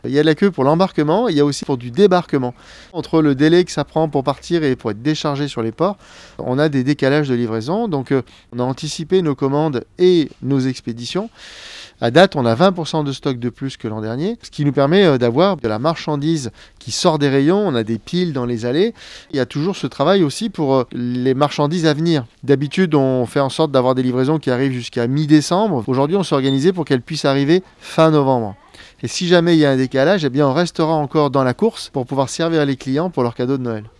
Il y a la queue pour l'embarquement, il y a aussi pour du débarquement. Entre le délai que ça prend pour partir et pour être déchargé sur les ports, on a des décalages de livraison. Donc on a anticipé nos commandes et nos expéditions. À date, on a 20% de stock de plus que l'an dernier, ce qui nous permet d'avoir de la marchandise qui sort des rayons. On a des piles dans les allées. Il y a toujours ce travail aussi pour les marchandises à venir. D'habitude, on fait en sorte d'avoir des livraisons qui arrivent jusqu'à mi-décembre. Aujourd'hui, on s'est organisé pour qu'elles puissent arriver fin novembre. Et si jamais il y a un décalage, eh bien on restera encore dans la course pour pouvoir servir les clients pour leur cadeau de Noël.